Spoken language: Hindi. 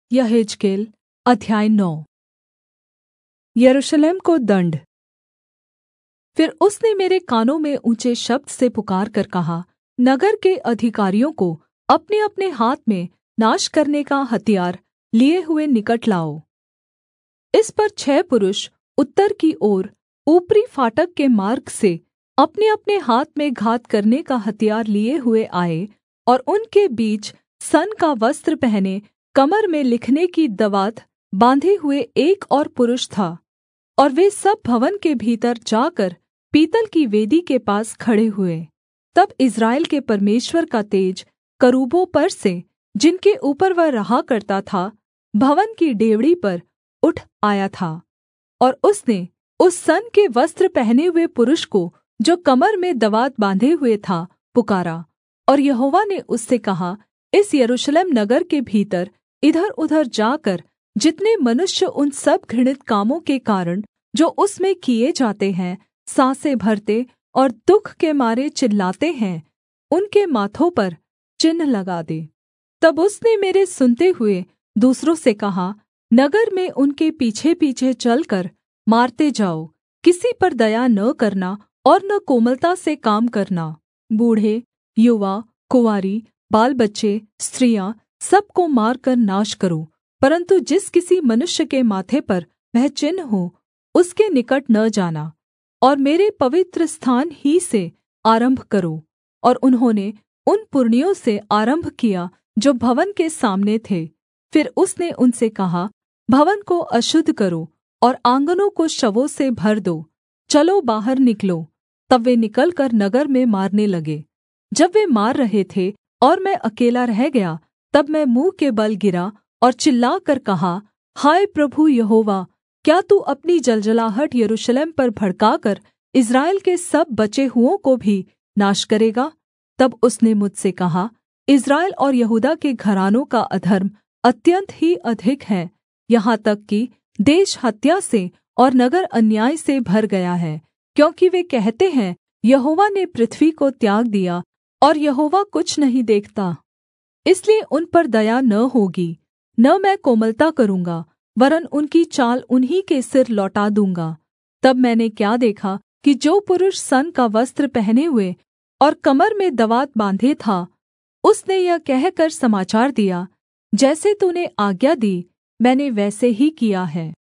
यहेजकेल अध्याय 9। यरूशलेम को दण्ड। फिर उसने मेरे कानों में ऊँचे शब्द से पुकारकर कहा, नगर के अधिकारियों को अपने-अपने हाथ में नाश करने का हथियार लिए हुए निकट लाओ। इस पर 6 पुरुष उत्तर की ओर ऊपरी फाटक के मार्ग से अपने-अपने हाथ में घात करने का हथियार लिए हुए आए, और उनके बीच सन का वस्त्र पहने कमर में लिखने की दवात बाँधे हुए एक और पुरुष था। और वे सब भवन के भीतर जाकर पीतल की वेदी के पास खड़े हुए। तब इस्राएल के परमेश्वर का तेज करूबों पर से, जिनके ऊपर वह रहा करता था, भवन की डेवढ़ी पर उठ आया था। और उसने उस सन के वस्त्र पहने हुए पुरुष को, जो कमर में दवात बाँधे हुए था, पुकारा। और यहोवा ने उससे कहा, इस यरूशलेम नगर के भीतर इधर-उधर जाकर जितने मनुष्य उन सब घृणित कामों के कारण जो उसमें किए जाते हैं साँसें भरते और दुःख के मारे चिल्लाते हैं, उनके माथों पर चिन्ह लगा दे। तब उसने मेरे सुनते हुए दूसरों से कहा, नगर में उनके पीछे-पीछे चलकर मारते जाओ, किसी पर दया न करना और न कोमलता से काम करना। बूढ़े, युवा, कुँवारी, बाल-बच्चे, स्त्रियाँ, सबको मारकर नाश करो, परन्तु जिस किसी मनुष्य के माथे पर वह चिन्ह हो, उसके निकट न जाना। और मेरे पवित्र स्थान ही से आरम्भ करो। और उन्होंने उन पुरनियों से आरम्भ किया जो भवन के सामने थे। फिर उसने उनसे कहा, भवन को अशुद्ध करो और आँगनों को शवों से भर दो। चलो बाहर निकलो। तब वे निकलकर नगर में मारने लगे। जब वे मार रहे थे और मैं अकेला रह गया, तब मैं मुँह के बल गिरा और चिल्लाकर कहा, हाय प्रभु यहोवा, क्या तू अपनी जलजलाहट यरूशलेम पर भड़काकर इस्राएल के सब बचे हुओं को भी नाश करेगा? तब उसने मुझसे कहा, इस्राएल और यहूदा के घरानों का अधर्म अत्यन्त ही अधिक है, यहाँ तक कि देश हत्या से और नगर अन्याय से भर गया है, क्योंकि वे कहते हैं, यहोवा ने पृथ्वी को त्याग दिया और यहोवा कुछ नहीं देखता। इसलिए उन पर दया न होगी, न मैं कोमलता करूँगा, वरन् उनकी चाल उन्हीं के सिर लौटा दूँगा। तब मैंने क्या देखा कि जो पुरुष सन का वस्त्र पहने हुए और कमर में दवात बाँधे था, उसने यह कहकर समाचार दिया, जैसे तूने आज्ञा दी, मैंने वैसे ही किया है।